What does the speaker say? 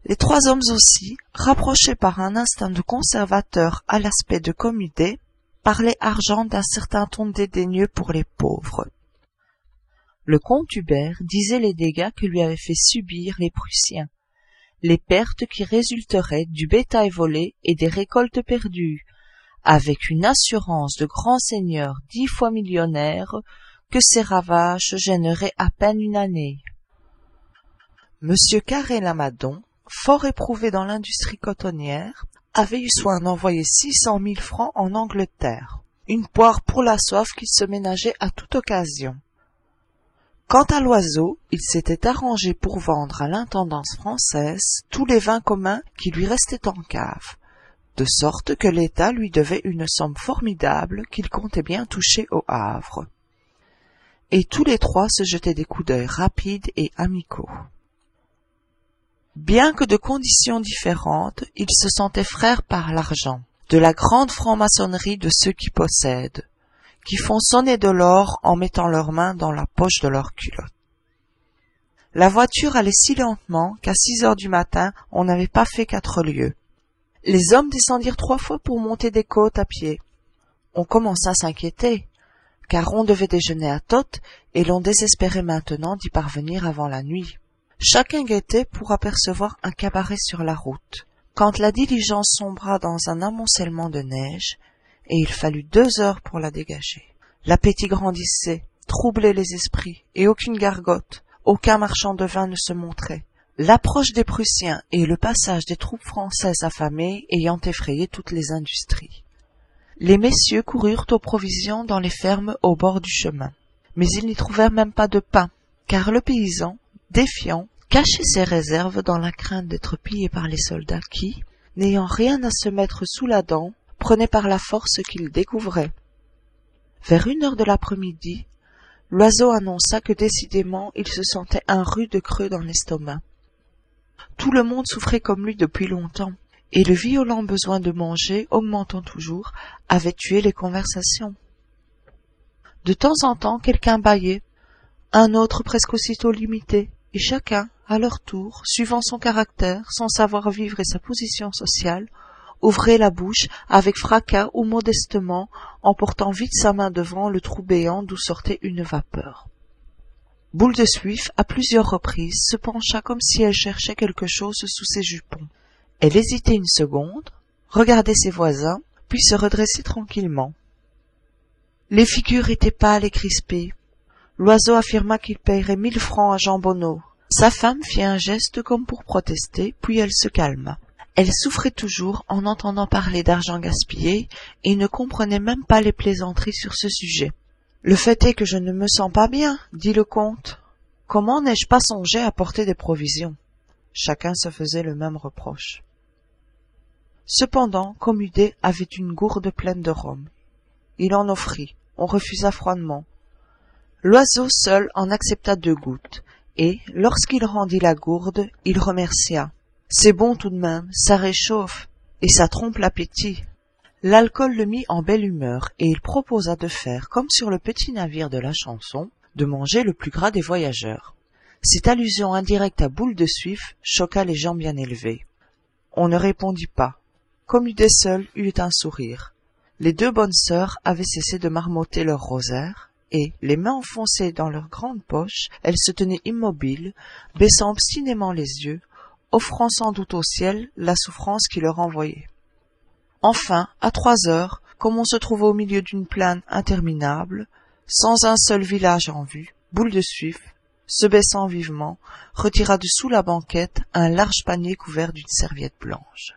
Les trois hommes aussi, rapprochés par un instinct de conservateur à l'aspect de Commudé, parlaient argent d'un certain ton dédaigneux pour les pauvres. Le comte Hubert disait les dégâts que lui avaient fait subir les Prussiens, les pertes qui résulteraient du bétail volé et des récoltes perdues, avec une assurance de grand seigneur 10 fois millionnaire que ces ravages gêneraient à peine une année. Monsieur Carré-Lamadon, fort éprouvé dans l'industrie cotonnière, avait eu soin d'envoyer 600 000 francs en Angleterre, une poire pour la soif qu'il se ménageait à toute occasion. Quant à Loiseau, il s'était arrangé pour vendre à l'intendance française tous les vins communs qui lui restaient en cave, de sorte que l'État lui devait une somme formidable qu'il comptait bien toucher au Havre. Et tous les trois se jetaient des coups d'œil rapides et amicaux. Bien que de conditions différentes, ils se sentaient frères par l'argent, de la grande franc-maçonnerie de ceux qui possèdent, qui font sonner de l'or en mettant leurs mains dans la poche de leurs culottes. La voiture allait si lentement qu'à 6 heures du matin, on n'avait pas fait 4 lieues. Les hommes descendirent 3 fois pour monter des côtes à pied. On commença à s'inquiéter, car on devait déjeuner à Toth et l'on désespérait maintenant d'y parvenir avant la nuit. Chacun guettait pour apercevoir un cabaret sur la route, quand la diligence sombra dans un amoncellement de neige, et il fallut 2 heures pour la dégager. L'appétit grandissait, troublait les esprits, et aucune gargote, aucun marchand de vin ne se montrait, l'approche des Prussiens et le passage des troupes françaises affamées ayant effrayé toutes les industries. Les messieurs coururent aux provisions dans les fermes au bord du chemin, mais ils n'y trouvèrent même pas de pain, car le paysan, défiant, cachait ses réserves dans la crainte d'être pillé par les soldats qui, n'ayant rien à se mettre sous la dent, prenaient par la force ce qu'ils découvraient. Vers 1 heure de l'après-midi, Loiseau annonça que décidément il se sentait un rude creux dans l'estomac. Tout le monde souffrait comme lui depuis longtemps, et le violent besoin de manger, augmentant toujours, avait tué les conversations. De temps en temps, quelqu'un bâillait, un autre presque aussitôt l'imitait, et chacun, à leur tour, suivant son caractère, son savoir-vivre et sa position sociale, ouvrait la bouche avec fracas ou modestement, en portant vite sa main devant le trou béant d'où sortait une vapeur. Boule de Suif, à plusieurs reprises, se pencha comme si elle cherchait quelque chose sous ses jupons. Elle hésitait une seconde, regardait ses voisins, puis se redressait tranquillement. Les figures étaient pâles et crispées. Loiseau affirma qu'il payerait 1000 francs à Jean Bonneau. Sa femme fit un geste comme pour protester, puis elle se calma. Elle souffrait toujours en entendant parler d'argent gaspillé et ne comprenait même pas les plaisanteries sur ce sujet. « Le fait est que je ne me sens pas bien, » dit le comte. « Comment n'ai-je pas songé à porter des provisions ?» Chacun se faisait le même reproche. Cependant, Commudé avait une gourde pleine de rhum. Il en offrit, on refusa froidement. Loiseau seul en accepta 2 gouttes, et, lorsqu'il rendit la gourde, il remercia. « C'est bon tout de même, ça réchauffe, et ça trompe l'appétit. » L'alcool le mit en belle humeur, et il proposa de faire, comme sur le petit navire de la chanson, de manger le plus gras des voyageurs. Cette allusion indirecte à Boule de Suif choqua les gens bien élevés. On ne répondit pas. Commudé seul eut un sourire. Les 2 bonnes sœurs avaient cessé de marmotter leur rosaire, et, les mains enfoncées dans leurs grandes poches, elles se tenaient immobiles, baissant obstinément les yeux, offrant sans doute au ciel la souffrance qui leur envoyait. Enfin, à 3 heures, comme on se trouvait au milieu d'une plaine interminable, sans un seul village en vue, Boule de Suif, se baissant vivement, retira de sous la banquette un large panier couvert d'une serviette blanche.